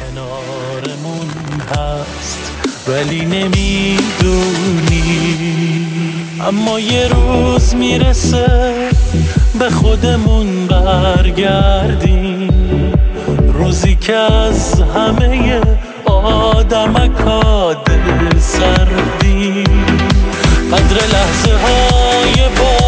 کنارمون هست ولی نمیدونی. اما یه روز میرسه به خودمون برگردیم، روزی که از همه آدمکا دل سردیم، قدر لحظه های